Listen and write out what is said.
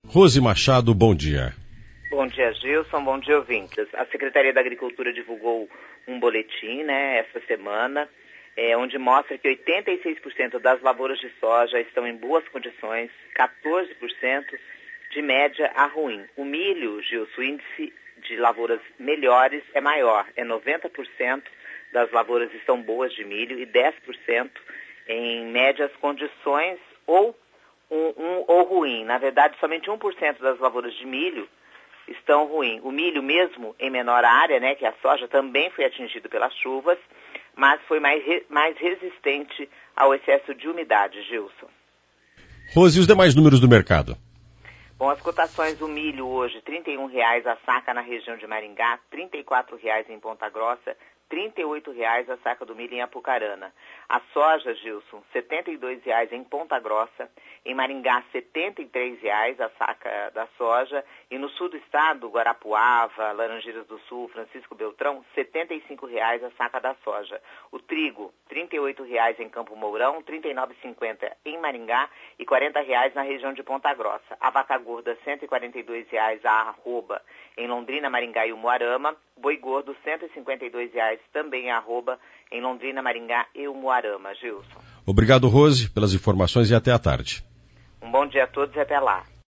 Rose Machado, bom dia. Bom dia, Gilson. Bom dia, ouvintes. A Secretaria da Agricultura divulgou um boletim, essa semana, onde mostra que 86% das lavouras de soja estão em boas condições, 14% de média a ruim. O milho, Gilson, o índice de lavouras melhores é maior, 90% das lavouras estão boas de milho e 10% em médias condições ou ruim. Na verdade, somente 1% das lavouras de milho estão ruins. O milho mesmo, em menor área, que a soja também foi atingido pelas chuvas, mas foi mais resistente ao excesso de umidade, Gilson. Rose, e os demais números do mercado? Bom, as cotações do milho hoje, R$ 31,00 a saca na região de Maringá, R$ 34,00 em Ponta Grossa, R$ 38,00 a saca do milho em Apucarana. A soja, Gilson, R$ 72,00 em Ponta Grossa, em Maringá, R$ 73,00 a saca da soja, e no sul do estado, Guarapuava, Laranjeiras do Sul, Francisco Beltrão, R$ 75,00 a saca da soja. O trigo, R$ 38,00 em Campo Mourão, R$ 39,50 em Maringá e R$ 40,00 na região de Ponta Grossa. A vaca gorda, R$ 142,00 a arroba em Londrina, Maringá e Umuarama. Boi gordo, R$ 152,00 também a arroba em Londrina, Maringá e Umuarama. Gilson. Obrigado, Rose, pelas informações e até à tarde. Um bom dia a todos e até lá.